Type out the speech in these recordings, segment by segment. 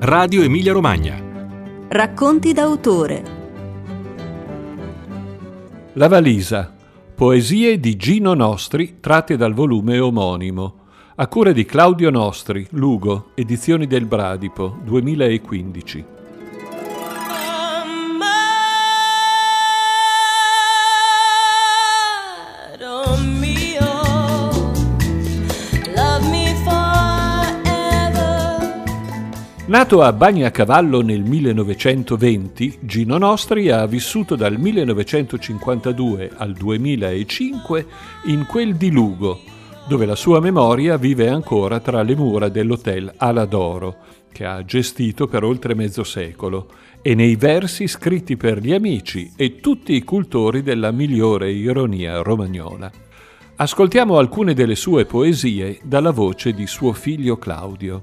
Radio Emilia Romagna. Racconti d'autore. La valisa. Poesie di Gino Nostri tratte dal volume omonimo. A cura di Claudio Nostri, Lugo, Edizioni del Bradipo, 2015. Nato a Bagnacavallo nel 1920, Gino Nostri ha vissuto dal 1952 al 2005 in quel di Lugo, dove la sua memoria vive ancora tra le mura dell'hotel Ala d'Oro, che ha gestito per oltre mezzo secolo, e nei versi scritti per gli amici e tutti i cultori della migliore ironia romagnola. Ascoltiamo alcune delle sue poesie dalla voce di suo figlio Claudio.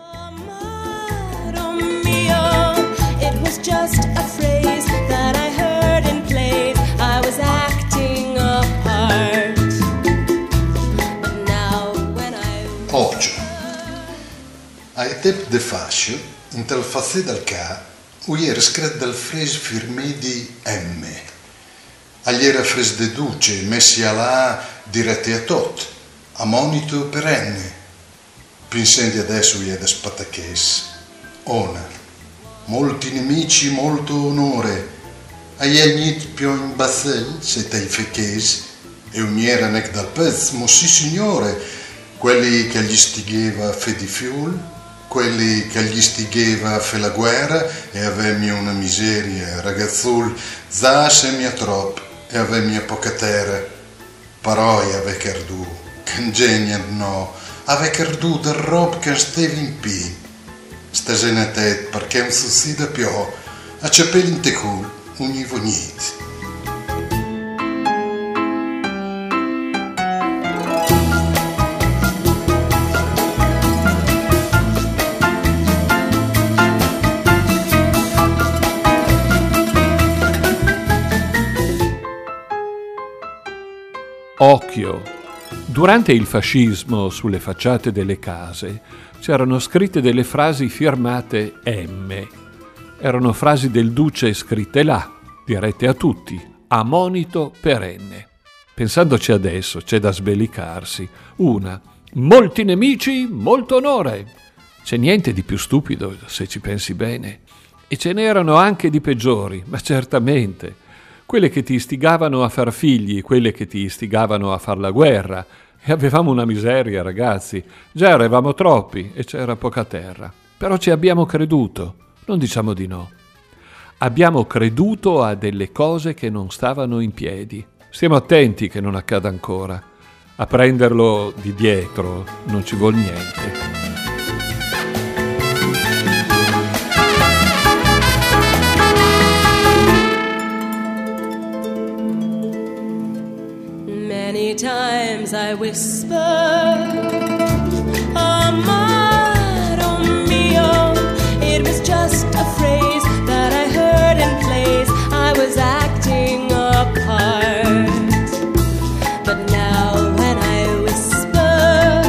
Just a phrase that I heard and played. I was acting a part. But now when I... Oggi, a etep de fascio, in tel facé del ca, uiera scred del fres firmé di M. Agliera fres de duce, messi a là, diretti a tot, a monito perenne. Pinsendi adesso uiera de spataches. Ona. Molti nemici, molto onore. Aielnit più in bassel, se te feches, e uniera nec dal pez, mo sì signore, quelli che gli stigheva fe di fiul, quelli che gli stigheva fe la guerra, e avemmi una miseria, ragazzul, za semia trop, e avemmi poca terra. Paroi ave cardù, cangenia no, ave cardù del rob che stevi in pi. Stasena tet perché un sussida più a cepelli in tecul ogni vognit. Occhio! Durante il fascismo, sulle facciate delle case, c'erano scritte delle frasi firmate M. Erano frasi del duce scritte là, dirette a tutti, a monito perenne. Pensandoci adesso, c'è da sbellicarsi. Una: molti nemici, molto onore. C'è niente di più stupido, se ci pensi bene. E ce n'erano anche di peggiori, ma certamente. Quelle che ti istigavano a far figli, quelle che ti istigavano a far la guerra. E avevamo una miseria, ragazzi. Già eravamo troppi e c'era poca terra. Però ci abbiamo creduto, non diciamo di no. Abbiamo creduto a delle cose che non stavano in piedi. Stiamo attenti che non accada ancora. A prenderlo di dietro non ci vuol niente. Many times I whisper, amaro mio. It was just a phrase that I heard in plays. I was acting a part. But now when I whisper,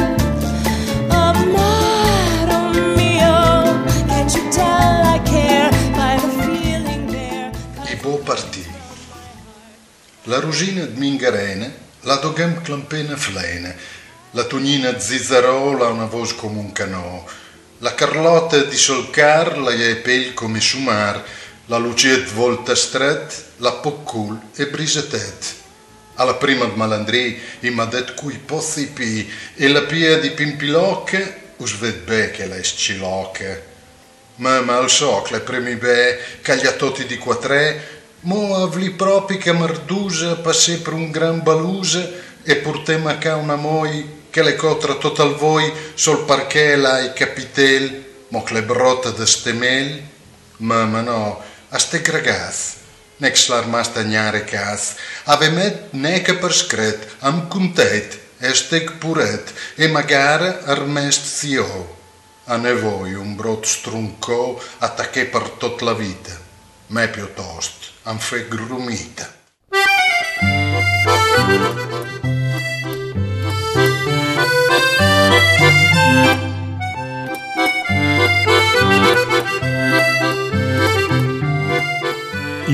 amaro mio, can't you tell I care by the feeling there? I beau parti. La rosina d'Mingarene, la doghem clampena flene, la tugnina zizzarola una voce come un canò, la Carlotta di Solcar, la pel come sumar, la Luciet volta stret, la poccul e brisetet. Alla prima de malandri, i madet cui pozzi pi, e la pia di Pimpilocche, us ved be che la escilocche. Ma al soc, le premi be, cagliatoti di quatrè, mo avli propi che mardusa passè per un gran baluse e portema ca una moi che le cotra total voi sol parché la i capitel mo che le brotta de stemel ma no a ste gragaz nex l'arma stagnare cas ave met neca per scret am cuntet e steg puret e magara armest zio a nevoi un brot struncò attacché per tot la vita me piuttosto am fe grumita.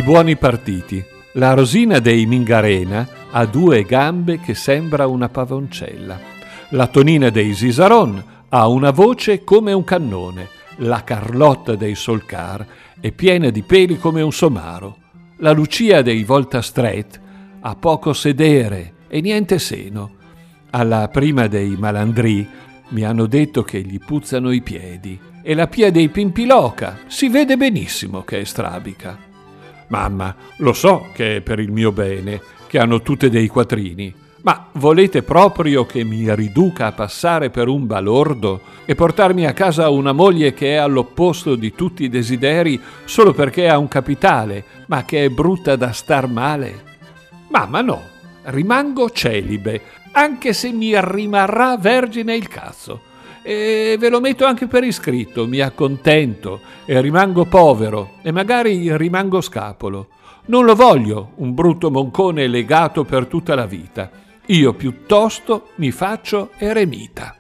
buoni partiti. La Rosina dei Mingarena ha 2 gambe che sembra una pavoncella. La Tonina dei Sisaron ha una voce come un cannone. La Carlotta dei Solcar è piena di peli come un somaro. La Lucia dei Volta Strait ha poco sedere e niente seno. Alla prima dei Malandrì mi hanno detto che gli puzzano i piedi. E la Pia dei Pimpiloca si vede benissimo che è strabica. Mamma, lo so che è per il mio bene, che hanno tutte dei quattrini, ma volete proprio che mi riduca a passare per un balordo e portarmi a casa una moglie che è all'opposto di tutti i desideri solo perché ha un capitale, ma che è brutta da star male? Mamma, no, rimango celibe, anche se mi rimarrà vergine il cazzo. E ve lo metto anche per iscritto, mi accontento e rimango povero e magari rimango scapolo. Non lo voglio un brutto moncone legato per tutta la vita. Io piuttosto mi faccio eremita.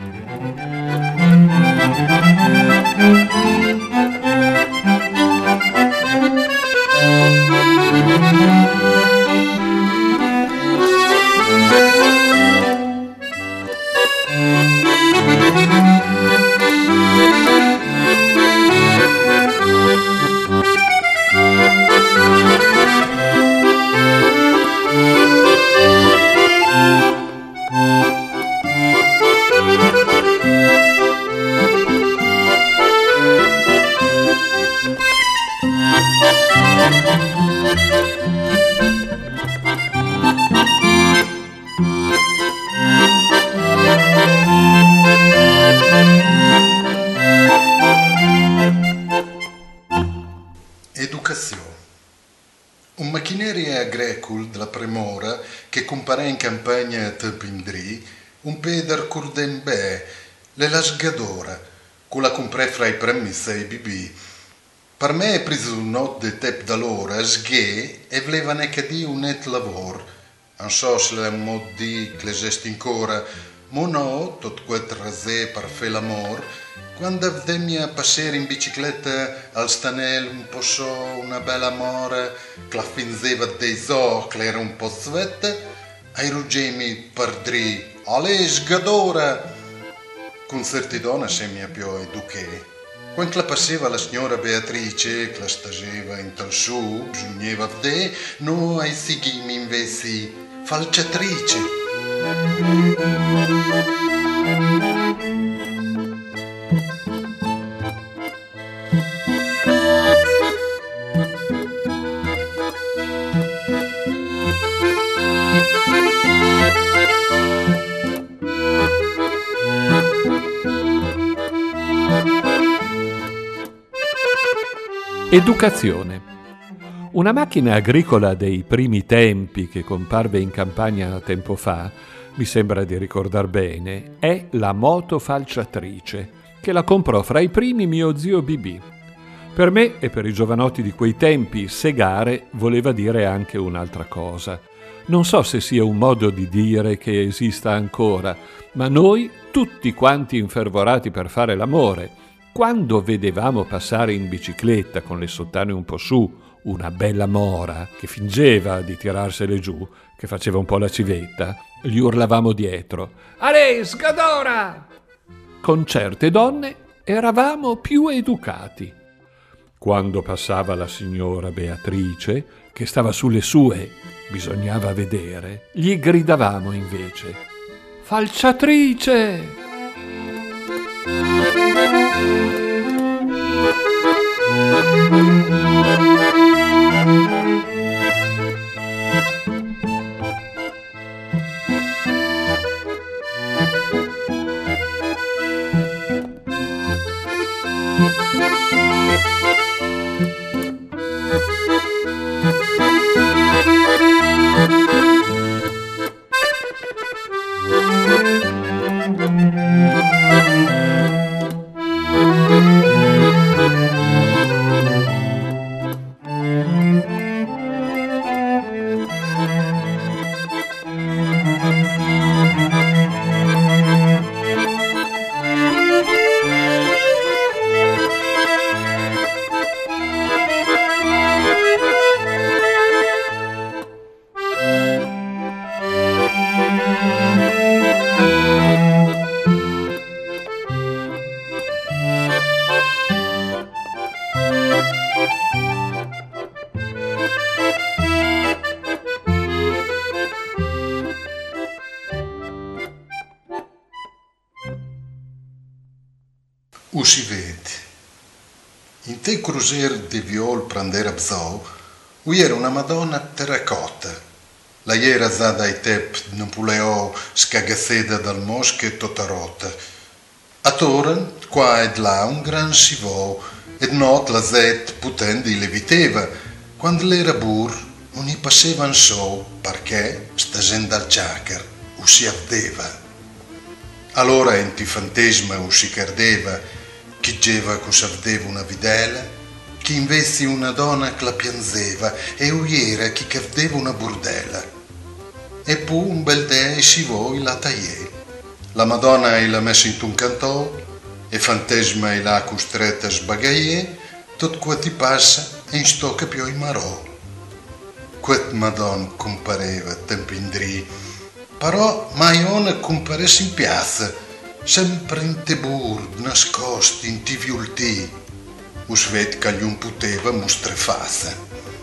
Educazione. Un macchineria agricolo della Premora che compare in campagna a Tempindri, un peder curden bè, le la sgadora, con la comprè fra i premi 6 BB. Per me è preso un not de tep d'allora, sghe, e voleva neanche di un net lavoro. Non so se è un mod di che l'esiste ancora, ma no, tot quel rasè per fare l'amor, quando vedemmi a passare in bicicletta al stanel un po' so, una bella amore, che la finzeva dei occhi, era un po' svetta, ai ruggemi per dri, ale sgadora! Con certe donne se mi ha più eduché. Quando la passava la signora Beatrice, che la stageva in tal su, bisognava vedere, no ai sighimi invece falciatrice. Educazione. Una macchina agricola dei primi tempi che comparve in campagna tempo fa, mi sembra di ricordar bene, è la moto falciatrice, che la comprò fra i primi mio zio Bibì. Per me e per i giovanotti di quei tempi, segare voleva dire anche un'altra cosa. Non so se sia un modo di dire che esista ancora, ma noi, tutti quanti infervorati per fare l'amore, quando vedevamo passare in bicicletta con le sottane un po' su una bella mora che fingeva di tirarsele giù, che faceva un po' la civetta, gli urlavamo dietro: «Ale, sgadora!» Con certe donne eravamo più educati. Quando passava la signora Beatrice, che stava sulle sue, bisognava vedere, gli gridavamo invece: «Falciatrice!» si vede. In te cruiser di viol prandera bzou, era una Madonna terracotta. La iera za dai tep Napoleò scagazzeda dal mosche tutta rotta. A Toren, qua ed là, un gran sivò, ed not la zet putendi le viteva, quando l'era bur, non gli passevan so, perché, stasen dal giacar, si avdeva. Allora enti fantesma si cardeva, chi geva che s'avdeva una videla, chi invece una donna che la pianzeva, e uiera chi cavdeva una burdela. E pu un bel dè si voi la tagliè. La Madonna l'ha messa in un cantò, e fantesma l'ha costretta a sbagaiè, tot qua ti passa e in sto che più marò. Quet Madonna compareva tempindri, però mai ona comparesse in piazza, sempre in te burd, nascosti, in ti viultì, us ved che gli un poteva mostrefazza.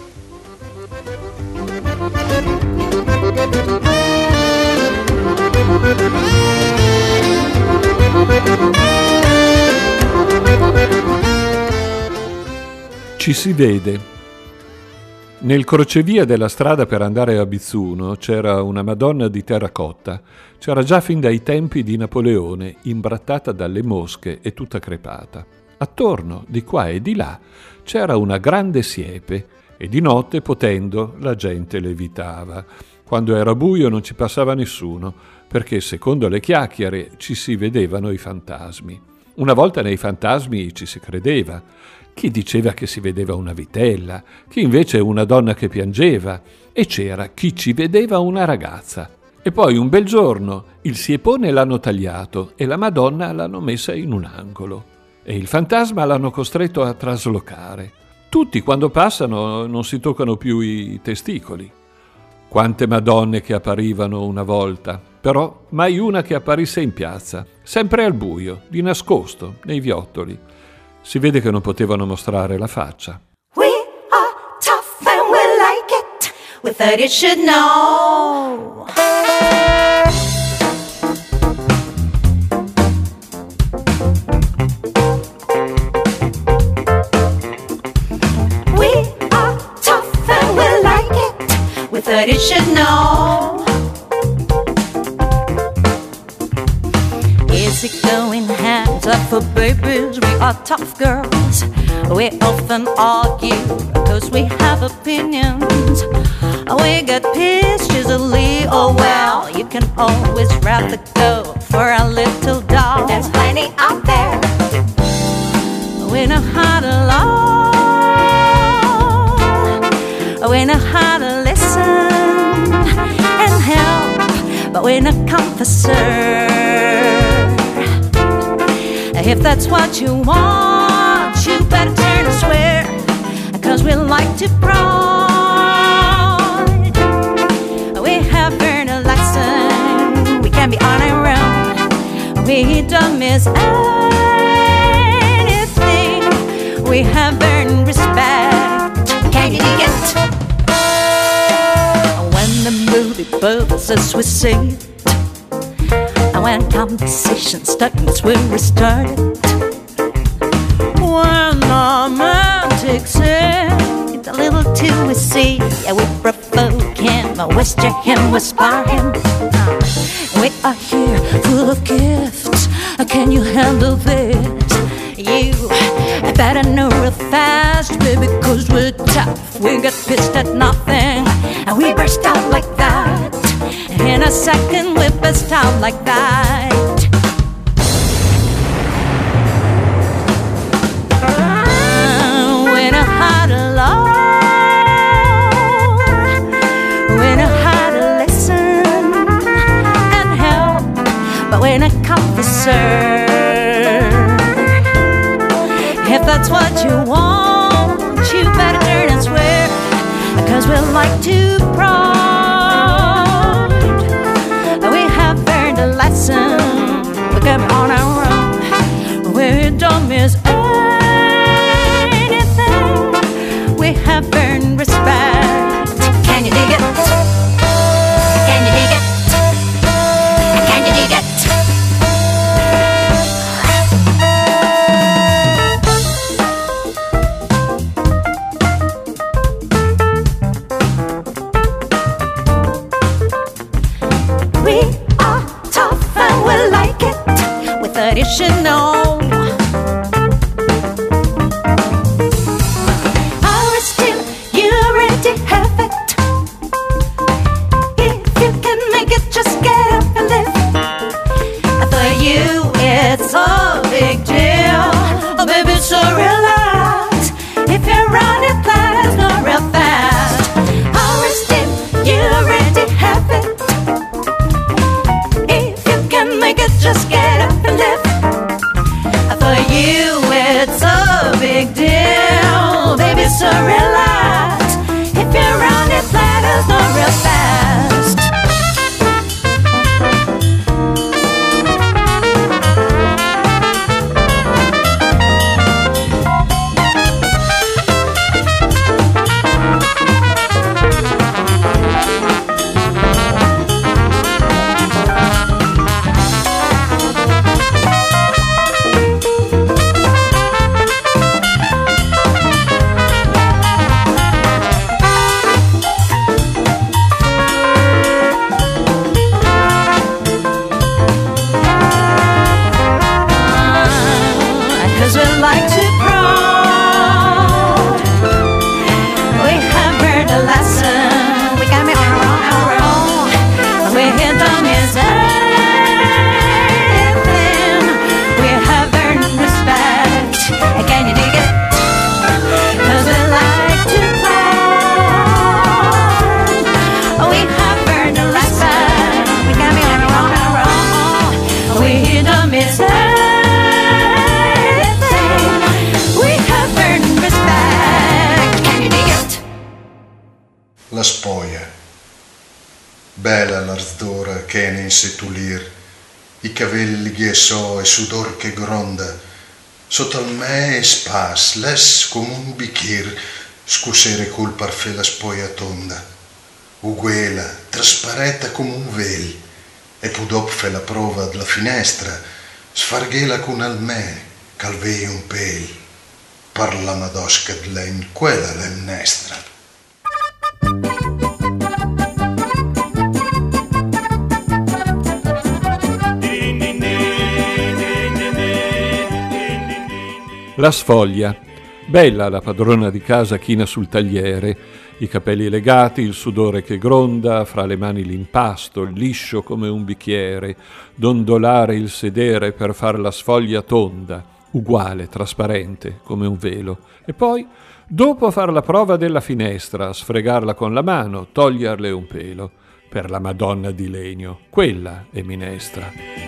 Ci si vede. Nel crocevia della strada per andare a Bizzuno c'era una Madonna di terracotta. C'era già fin dai tempi di Napoleone, imbrattata dalle mosche e tutta crepata. Attorno, di qua e di là, c'era una grande siepe e di notte, potendo, la gente levitava. Quando era buio non ci passava nessuno, perché, secondo le chiacchiere, ci si vedevano i fantasmi. Una volta nei fantasmi ci si credeva. Chi diceva che si vedeva una vitella, chi invece una donna che piangeva, e c'era chi ci vedeva una ragazza. E poi un bel giorno il siepone l'hanno tagliato e la Madonna l'hanno messa in un angolo e il fantasma l'hanno costretto a traslocare. Tutti quando passano non si toccano più i testicoli. Quante Madonne che apparivano una volta, però mai una che apparisse in piazza, sempre al buio, di nascosto, nei viottoli. Si vede che non potevano mostrare la faccia. We are tough and we like it. We thought you should know. We are tough and we like it. We thought you should know. Is it going hands up for babies? We are tough girls. We often argue because we have opinions. We get pissed easily. Oh well, you can always rather go for a little doll. There's plenty out there. We know how to love. We know how to listen and help, but we're not confessors. If that's what you want, you better turn and swear, 'cause we like to prod. We have earned a lesson, we can be on our own. We don't miss anything, we have earned respect. Can you dig it? When the movie bubbles as we see it, and when conversation's darkness will restart it, when the romantics hit a little too easy, yeah, we provoke him, whisper him, whisper him. We are here full of gifts, can you handle this? You better know real fast, baby, 'cause we're tough. We get pissed at nothing, and we burst out like that. In a second we burst out like that. We know how to love. We know how to listen and help, but we're not confessors. If that's what you want, you better turn and swear, 'cause we like to prod. We have earned a lesson, we're coming on our own. We don't miss anything, we have earned respect. Can you dig it? Can you dig it? Can you dig it? We are tough and we like it with additional. Our still, you already have it. If you can make it, just get up and live. For you, it's a big deal. Oh, baby, so relax. If you run it fast, not real fast. Our still, you already have it. If you can make it, just get up and live. For you, it's a big deal. Baby, so relax. If you run it fast, not real fast. La spoia, bella l'arsdora che ne insetulir, i capelli che so e sudor che gronda, sotto al me e spas, les come un bicchier, scusere col parfè la spoia tonda, uguela, trasparetta come un vel, e pudop fe la prova della finestra, sfarghela con al me, calvei un pel, parla madosca de len, quella len nestra. La sfoglia, bella la padrona di casa china sul tagliere, i capelli legati, il sudore che gronda, fra le mani l'impasto, liscio come un bicchiere, dondolare il sedere per far la sfoglia tonda, uguale, trasparente, come un velo, e poi, dopo far la prova della finestra, sfregarla con la mano, toglierle un pelo, per la Madonna di legno, quella è minestra.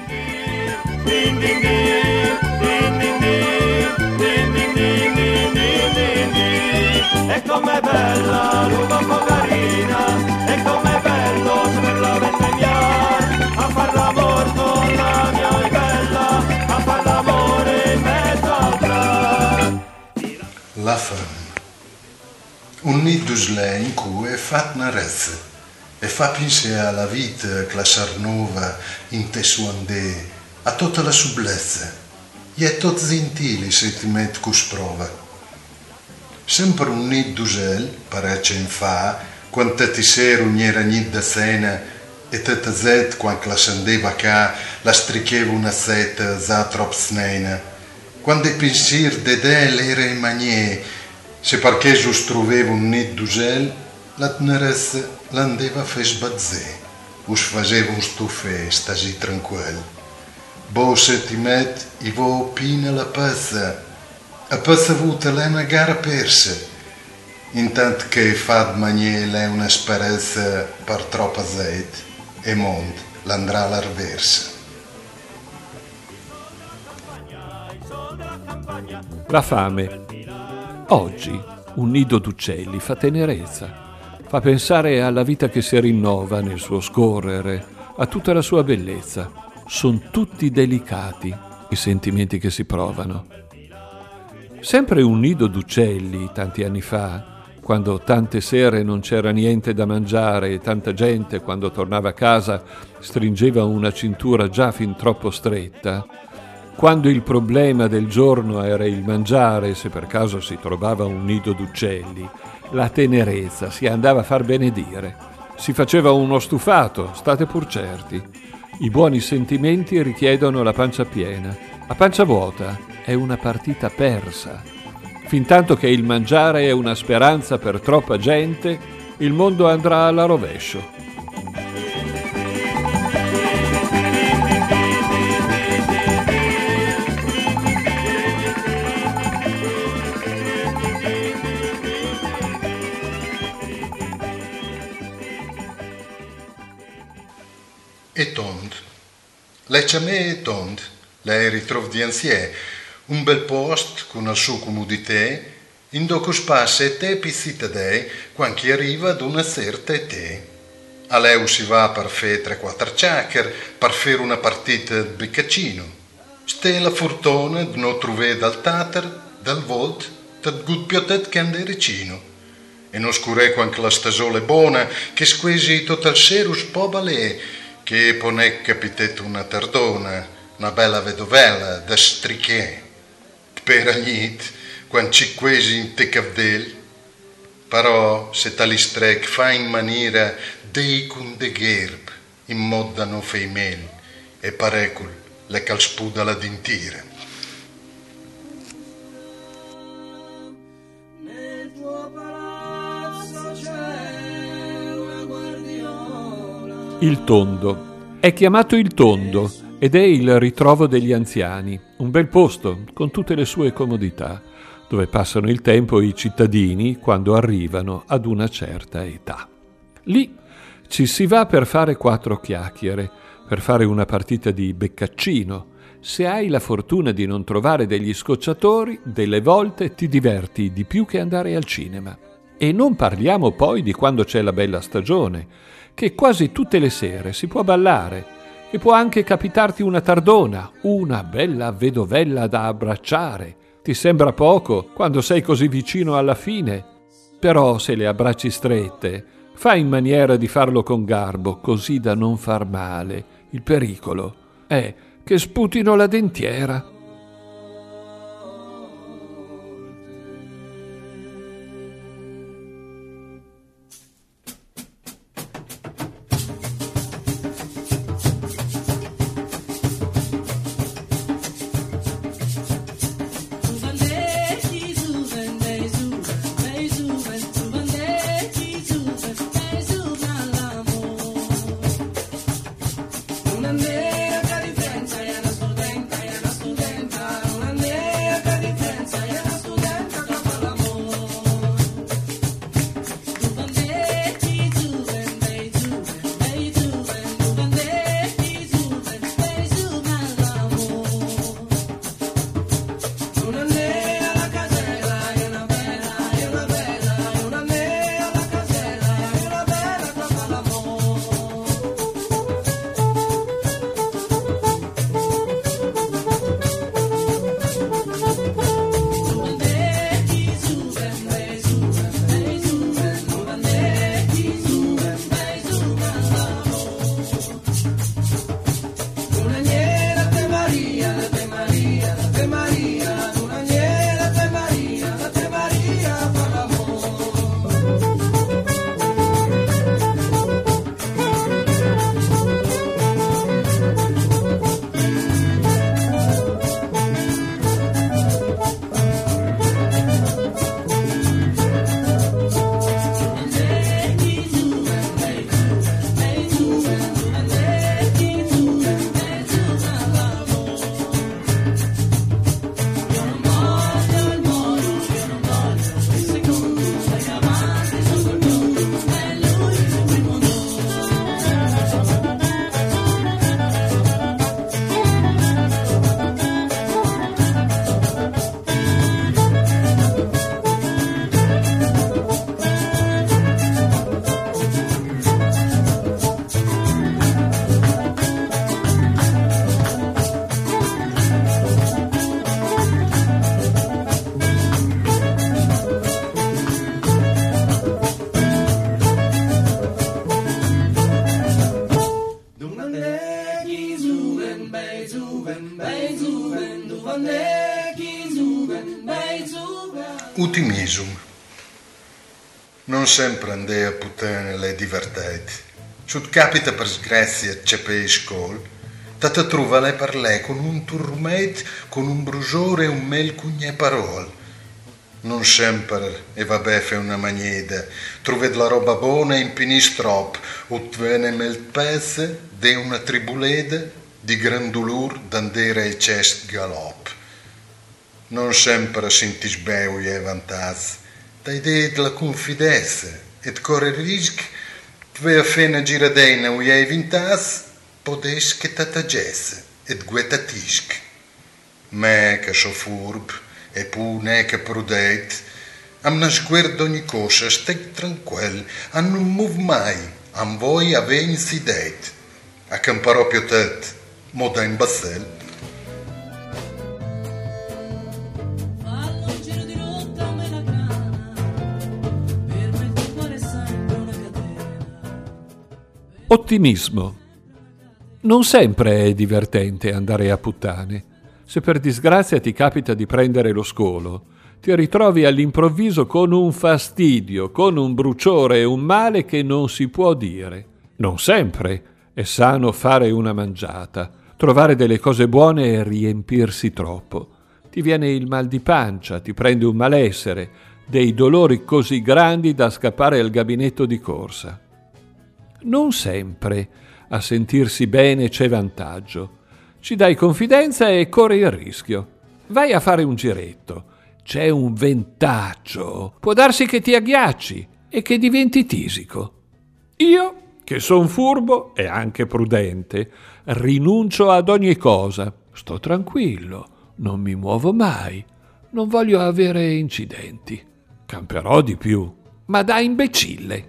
E com'è bella, l'uomo carina, e com'è bello saperla vendemmiare, a far l'amor con la mia bella, a far l'amore in mezzo al tra. La femme. Un nid d'usle in cui è fatta una rezza e fa pensare alla vita che la sarnova in te suandè, a tutta la sublezza, e è tot gentile se ti metti cus prova. Sempre un nid d'usel, parece in fa, quando ti sera un era nid da cena e te zet quando la scendeva ca, la stricheva una seta za trop snena. Quando i pensier de del era in magné, se perché gius troveva un nid d'usel, la tenerezza l'andeva a fe sbazzè, us faceva un stufè, stasi tranquil. Bo se ti met, i vo pina la pezza, a pezza avuta l'è una gara persa, intanto che fa magné l'è una speranza per troppa zeit e mond l'andrà all'arversa. La fame. Oggi un nido d'uccelli fa tenerezza, fa pensare alla vita che si rinnova nel suo scorrere, a tutta la sua bellezza. Sono tutti delicati i sentimenti che si provano. Sempre un nido d'uccelli, tanti anni fa, quando tante sere non c'era niente da mangiare e tanta gente, quando tornava a casa, stringeva una cintura già fin troppo stretta, quando il problema del giorno era il mangiare, se per caso si trovava un nido d'uccelli, la tenerezza si andava a far benedire. Si faceva uno stufato, state pur certi. I buoni sentimenti richiedono la pancia piena. A pancia vuota è una partita persa. Fintanto che il mangiare è una speranza per troppa gente, il mondo andrà alla rovescio. E tond. Lecciame e tond. Lei ritrov di anziè. Un bel post con il suo comodità, in dopo spassa e te pizzita dei, quando chi arriva ad una certa età. A lei si va per fare 3-4 ciaccher, per fare una partita di beccaccino. Ste la fortuna di non trovare dal tater, dal volt, dal gut piottet che ande ricino. E non scure quando la stagione è buona, che squesi tutto il serus po' balè, che pone capitet una tardona, una bella vedovella da striché. Per agnit, quando ci quesi in te cavdel, però se tali strec fa in maniera dei con de gerb, in mod da no feimel, e parecul le cal spuda la dintira. Nel tuo palazzo c'è una guardiola. Il tondo. È chiamato il tondo ed è il ritrovo degli anziani, un bel posto con tutte le sue comodità, dove passano il tempo i cittadini quando arrivano ad una certa età. Lì ci si va per fare 4 chiacchiere, per fare una partita di beccaccino. Se hai la fortuna di non trovare degli scocciatori, delle volte ti diverti di più che andare al cinema. E non parliamo poi di quando c'è la bella stagione, che quasi tutte le sere si può ballare e può anche capitarti una tardona, una bella vedovella da abbracciare. Ti sembra poco quando sei così vicino alla fine, però se le abbracci strette, fai in maniera di farlo con garbo, così da non far male. Il pericolo è che sputino la dentiera. Utimisum. Non sempre andare a puttane le divertite. Se capita per sgrazia c'è per scuola, te trova le parlè con un turrumet, con un brusore e un mel cugne parole. Non sempre, e vabbè fe una maniera, trovate la roba buona in pinistrop, o tvene mel pezze de una tribuleda di gran dolor d'andere ai cest galop. Non sempre sentis beu e vantaz, da idea della confidenza, et corre risc, tve a fena giradena o e vintas, podes che tatagesse, et guetatisc. Me che so furb, e pune che prudeit, am na sguardo ogni cosa, stec tranquil, an non move mai, am voi aven sideit, a camparò più tet, moda in bassel. Ottimismo. Non sempre è divertente andare a puttane. Se per disgrazia ti capita di prendere lo scolo, ti ritrovi all'improvviso con un fastidio, con un bruciore e un male che non si può dire. Non sempre è sano fare una mangiata, trovare delle cose buone e riempirsi troppo. Ti viene il mal di pancia, ti prende un malessere, dei dolori così grandi da scappare al gabinetto di corsa. Non sempre a sentirsi bene c'è vantaggio. Ci dai confidenza e corri il rischio. Vai a fare un giretto. C'è un ventaggio. Può darsi che ti agghiacci e che diventi tisico. Io, che son furbo e anche prudente, rinuncio ad ogni cosa. Sto tranquillo, non mi muovo mai. Non voglio avere incidenti. Camperò di più, ma da imbecille.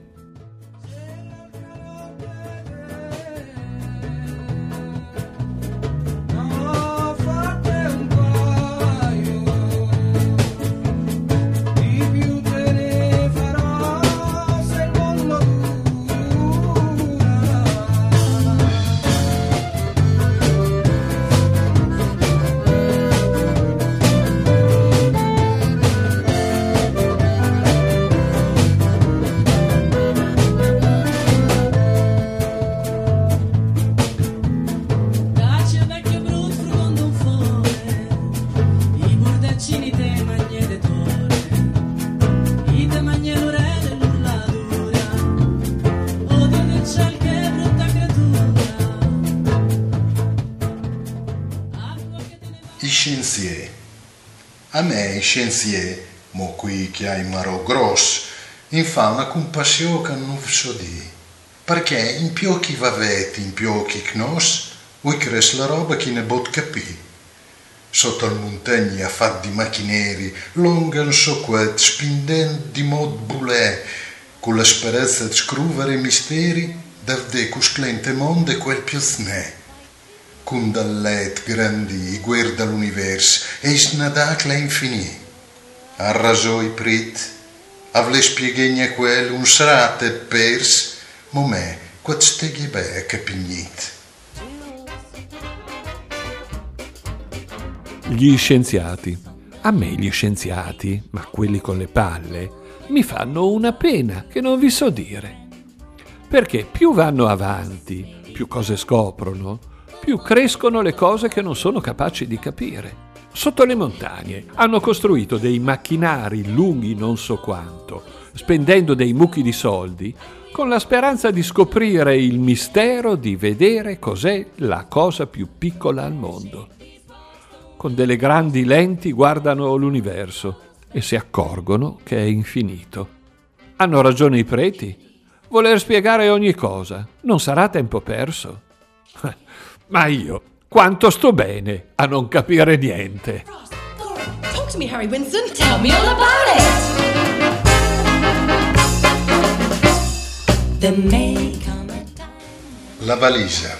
Scienzier. A me i scienzier, mo qui che hai marò grosso, in fa una compassione che non vi so dire. Perché in più chi va vetti, in più chi conosce, vuoi cres la roba che ne bot capì. Sotto al montagna a fat di macchineri, longan soquet, spindent di mod bulè, con la speranza di scrivere misteri, davde cusclente monde quel più snè. Con dal let grandi guarda l'univers e snadak la infinì. Arrasò i prit, avle spiegegna quel un srate pers, momè, quat steghi be a capignit. Gli scienziati. A me gli scienziati, ma quelli con le palle, mi fanno una pena che non vi so dire. Perché più vanno avanti, più cose scoprono, più crescono le cose che non sono capaci di capire. Sotto le montagne hanno costruito dei macchinari lunghi non so quanto, spendendo dei mucchi di soldi, con la speranza di scoprire il mistero di vedere cos'è la cosa più piccola al mondo. Con delle grandi lenti guardano l'universo e si accorgono che è infinito. Hanno ragione i preti. Voler spiegare ogni cosa non sarà tempo perso. Ma io, quanto sto bene a non capire niente. Talk to me, Harry Winston. Tell me all about it. There may come a time. La valisa.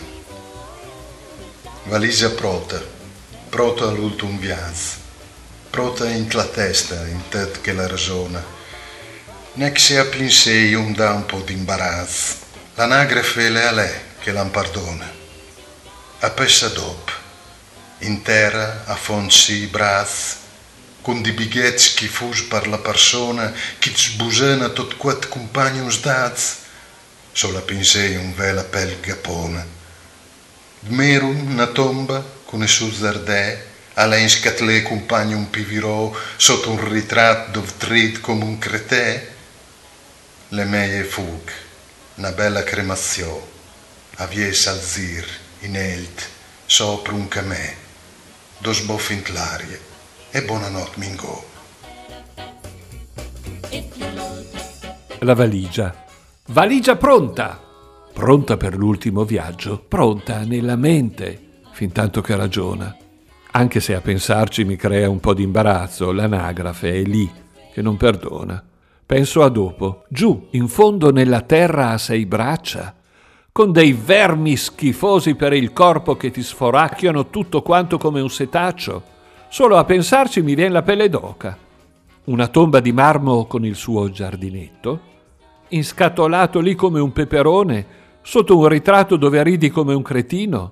Valisa prota all'ultim viaggio. Prota in la testa, in tet che la ragiona. Nec se a pinsei dà un po' d'imbarazzo. L'anagrafe le a lei che l'han pardona. A pessa dop, in terra, a fonsi i brazzi, con di biglietti schifosi per la persona che ti sbusena tot quattro compagni daz. Sola pensei un vela pel gapone. Dmeru una tomba con i suoi zardè, alla inscatlè compagni un pivirò sotto un ritratto dove trid come un cretè. Le meie fug, una bella cremazione, avies al zir, in elt, sopra un camè, do sboffint l'aria e buonanotte mingò. La valigia. Valigia pronta! Pronta per l'ultimo viaggio, pronta nella mente, fin tanto che ragiona. Anche se a pensarci mi crea un po' di imbarazzo, l'anagrafe è lì, che non perdona. Penso a dopo, giù, in fondo nella terra a 6 braccia, con dei vermi schifosi per il corpo che ti sforacchiano tutto quanto come un setaccio. Solo a pensarci mi viene la pelle d'oca. Una tomba di marmo con il suo giardinetto, inscatolato lì come un peperone, sotto un ritratto dove ridi come un cretino.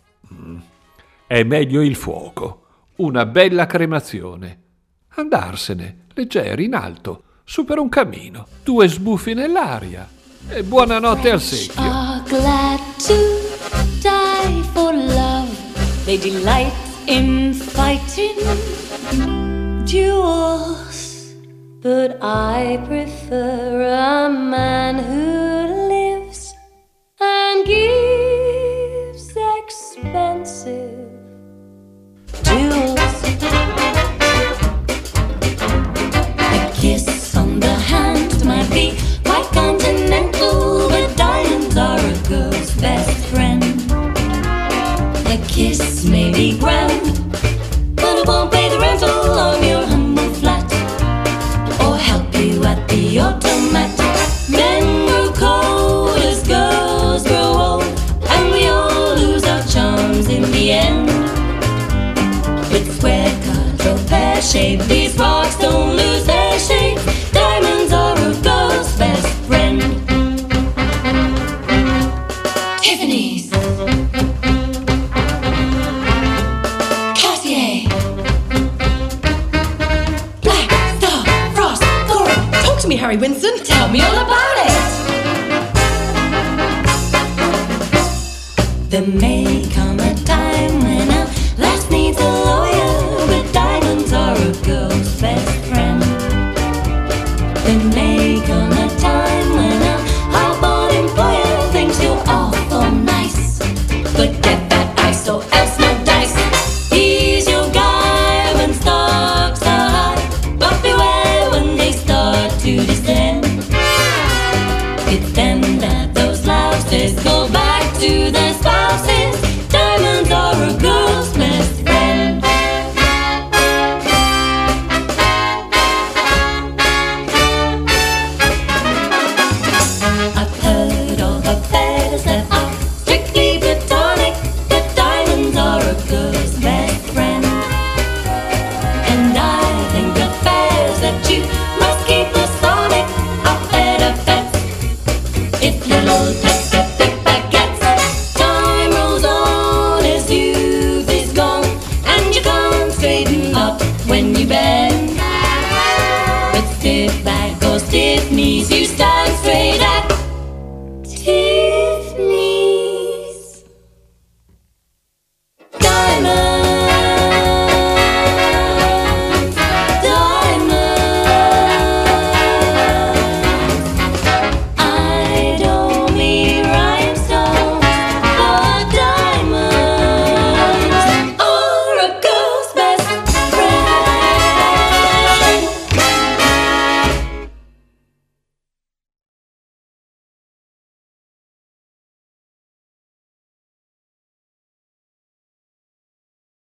È meglio il fuoco, una bella cremazione. Andarsene, leggeri, in alto, su per un camino, 2 sbuffi nell'aria e buonanotte al secchio. Are glad to die for love. They delight in fighting duels, but I prefer a man who lives and gives expensive duels. A kiss on the hand might be quite continental, but diamonds are a girl's best friend. A kiss may be grand, but it won't pay the rental of your humble flat, or help you at the automat. Men grow cold as girls grow old, and we all lose our charms in the end. With square cut or pear-shaped, these rocks don't lose their shape. Diamonds are a girl's best friend. Tiffany's, Cartier, Black Star, Frost, Laura. Talk to me, Harry Winston. Tell me all about it. There may come a time when a lass needs a lawyer.